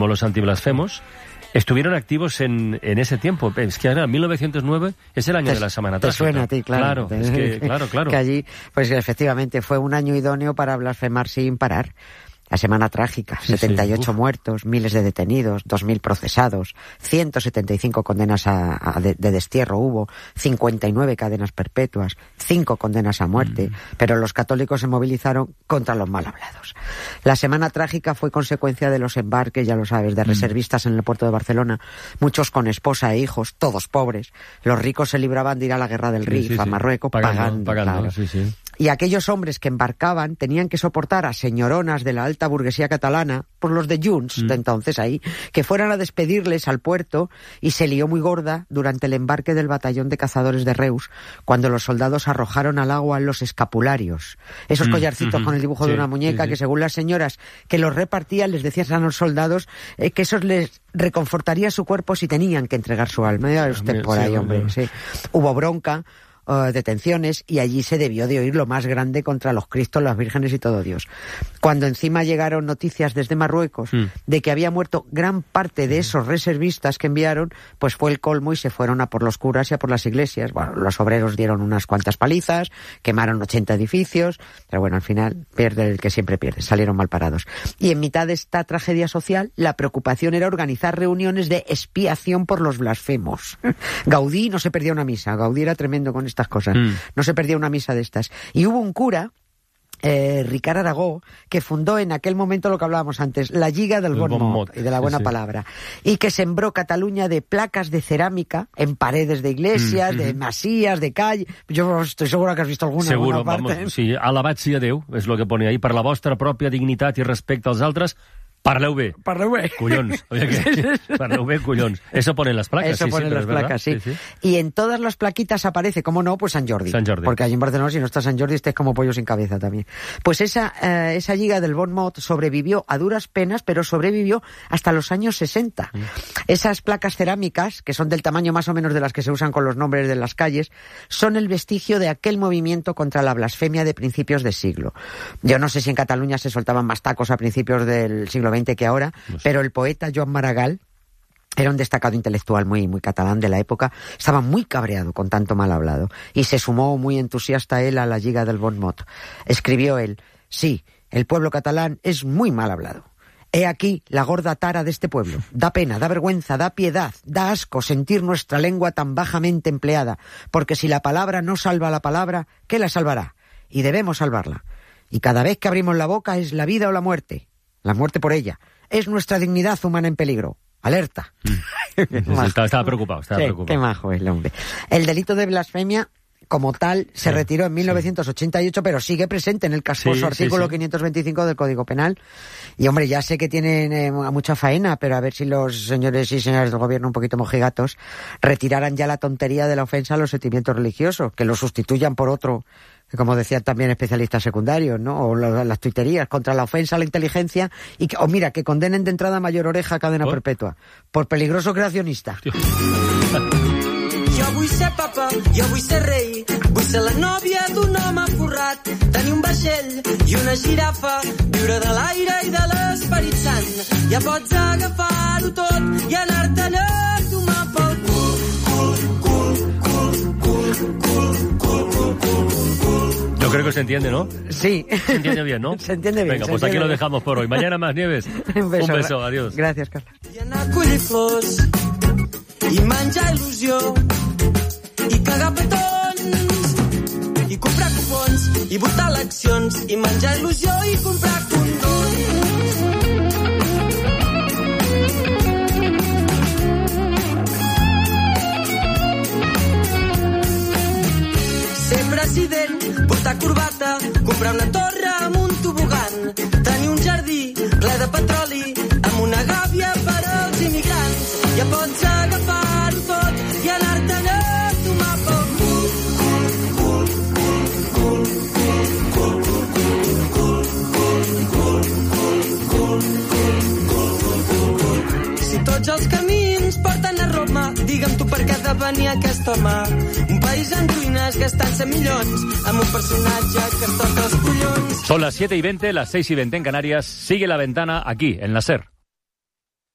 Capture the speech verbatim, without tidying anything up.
como los antiblasfemos, estuvieron activos en, en ese tiempo. Es que ahora, mil novecientos nueve es el año te, de la Semana Trágica. Te suena a ti, claro. Claro, es que, claro, claro. Que allí, pues efectivamente, fue un año idóneo para blasfemar sin parar. La Semana Trágica, sí, setenta y ocho sí. muertos, miles de detenidos, dos mil procesados, ciento setenta y cinco condenas a, a de, de destierro hubo, cincuenta y nueve cadenas perpetuas, cinco condenas a muerte, mm. pero los católicos se movilizaron contra los mal hablados. La Semana Trágica fue consecuencia de los embarques, ya lo sabes, de reservistas mm. en el puerto de Barcelona, muchos con esposa e hijos, todos pobres. Los ricos se libraban de ir a la guerra del Rif, sí, sí, a Marruecos, sí. pagando, pagando, pagando claro. sí, sí. Y aquellos hombres que embarcaban tenían que soportar a señoronas de la alta burguesía catalana, por los de Junts mm. de entonces ahí, que fueran a despedirles al puerto, y se lió muy gorda durante el embarque del batallón de cazadores de Reus, cuando los soldados arrojaron al agua los escapularios. Esos mm. collarcitos mm-hmm. con el dibujo sí, de una muñeca, sí, sí. que según las señoras que los repartían les decían a los soldados eh, que eso les reconfortaría su cuerpo si tenían que entregar su alma. Ya usted por ahí, hombre. Sí. Hubo bronca, Uh, detenciones, y allí se debió de oír lo más grande contra los Cristos, las vírgenes y todo Dios. Cuando encima llegaron noticias desde Marruecos mm. de que había muerto gran parte de esos reservistas que enviaron, pues fue el colmo y se fueron a por los curas y a por las iglesias. Bueno, los obreros dieron unas cuantas palizas, quemaron ochenta edificios, pero bueno, al final pierde el que siempre pierde, salieron mal parados. Y en mitad de esta tragedia social, la preocupación era organizar reuniones de expiación por los blasfemos. Gaudí no se perdía una misa, Gaudí era tremendo con estas cosas. Mm. No se perdía una misa de estas. Y hubo un cura, eh, Ricard Aragó, que fundó en aquel momento lo que hablábamos antes, la Lliga del Bon Mot, y de la buena sí, sí. palabra, y que sembró Cataluña de placas de cerámica en paredes de iglesias, mm, de mm. masías, de calle. Yo estoy seguro que has visto alguna. Seguro, alguna parte. Vamos, sí, alabat sia Déu, és el que pone ahí, per la vostra pròpia dignitat i respecte als altres. Parleu bé. Parleu bé. Collons. Oye, que... Parleu bé, collons. Eso pone en las placas. Eso sí, pone sí, en las placas, sí. Sí, sí. Y en todas las plaquitas aparece, ¿cómo no? Pues San Jordi. San Jordi. Porque allí en Barcelona, si no está San Jordi, estés como pollo sin cabeza también. Pues esa, eh, esa Lliga del Bon Mot sobrevivió a duras penas, pero sobrevivió hasta los años sesenta. Mm. Esas placas cerámicas, que son del tamaño más o menos de las que se usan con los nombres de las calles, son el vestigio de aquel movimiento contra la blasfemia de principios de siglo. Yo no sé si en Cataluña se soltaban más tacos a principios del siglo veinte que ahora, pero el poeta Joan Maragall era un destacado intelectual muy, muy catalán de la época, estaba muy cabreado con tanto mal hablado, y se sumó muy entusiasta él a la Lliga del Bon Mot. Escribió él: sí, el pueblo catalán es muy mal hablado. He aquí la gorda tara de este pueblo. Da pena, da vergüenza, da piedad, da asco sentir nuestra lengua tan bajamente empleada, porque si la palabra no salva a la palabra, ¿qué la salvará? Y debemos salvarla. Y cada vez que abrimos la boca es la vida o la muerte. La muerte por ella. Es nuestra dignidad humana en peligro. Alerta. Mm. estaba, estaba preocupado, estaba sí, preocupado. Qué majo es el hombre. El delito de blasfemia, como tal, se sí, retiró en mil novecientos ochenta y ocho, sí. pero sigue presente en el casposo sí, artículo sí, sí. quinientos veinticinco del Código Penal. Y, hombre, ya sé que tienen eh, mucha faena, pero a ver si los señores y señoras del gobierno, un poquito mojigatos, retiraran ya la tontería de la ofensa a los sentimientos religiosos, que lo sustituyan por otro, como decían también especialistas secundarios, ¿no? O la, las tuiterías contra la ofensa a la inteligencia, y que, o mira, que condenen de entrada Mayor Oreja a cadena ¿Oh? perpetua por peligroso creacionista. Jo vull ser papa, jo vull ser rei, vull ser la nòvia d'un home forrat, tenir un vaixell i una girafa, viure de l'aire i de l'Esperit Sant. Ja pots agafar-ho tot i anar-te'n a tomar pel cul, cul, cul, cul, cul, cul, cul, cul, cul, cul. Yo creo que se entiende, ¿no? Sí. Se entiende bien, ¿no? Se entiende bien. Venga, pues aquí lo dejamos por hoy. Mañana más, Nieves. Un beso. Un beso, adiós. Gracias, Carla. I anar a collir flors i menjar il·lusió i cagar petons i comprar cupons i votar eleccions i menjar il·lusió i comprar condons. Ser president, portar corbata, comprar una torre amb un tobogan, tenir un jardí ple de petroli amb una gàbia per als immigrants. Ja pots agafar-ho tot i anar-te'n a tomar pel cul, cul, cul, cul, cul, cul, cul, cul, cul, cul, cul. Si tots els camins porten a Roma, digue'm tu per què ha de venir aquest home. Un país en ruïnes gastant-se milions amb un personatge que es toca els collons. Son las siete y veinte, las seis y veinte en Canarias. Sigue La Ventana aquí, en la SER.